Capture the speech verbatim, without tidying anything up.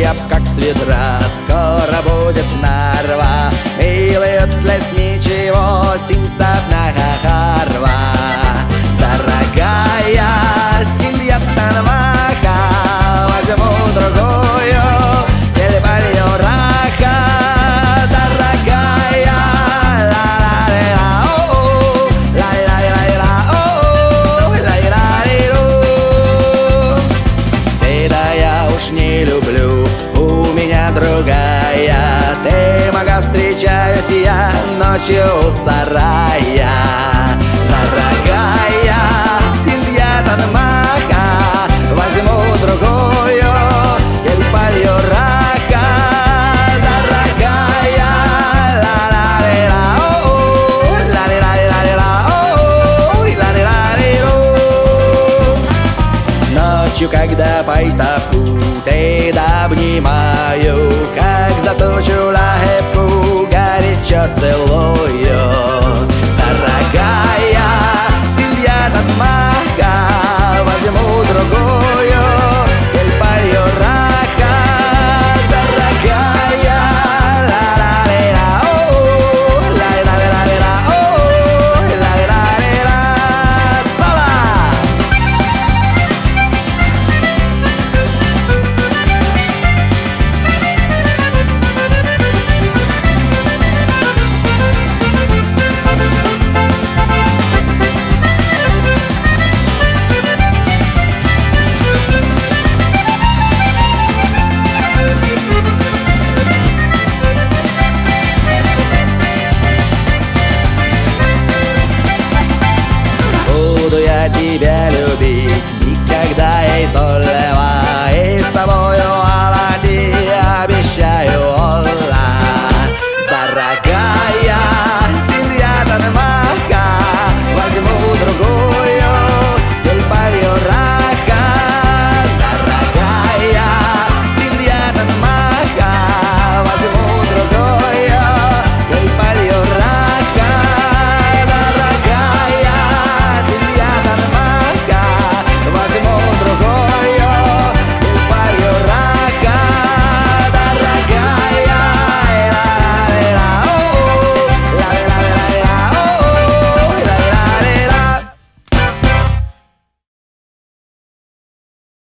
тряпка как с ведра, скоро будет нарва. Милует лесничего синцапная харва. Дорогая Синья Танмаха, возьму другую, телепалью рака. Дорогая, ла-ла-ла-ла-о, ла-ла-ла-ла-о, ла-ла-ла-ла-о. Ты-то я уж не люблю, у меня другая. Ты, мага, встречаюсь я ночью у сарая. Дорогая Синья Танмаха, возьму другую, телепалью рака. Дорогая, ла-ла-ла-ла-о, ла-ла-ла-ла-ла-о, ла-ла-ла-ла-ла-о. Ночью, когда поезд в путь, обнимаю, как за тучу лапку горячо целую. Дорогая Синья Танмаха, возьму другую, телепалью рака. Дорогая, ла-ла-ла-ла-о, ла-ла-ла-ла-ла-о, ла-ла-ла-ла-ла. Сола! Буду я тебя любить, никогда ей соль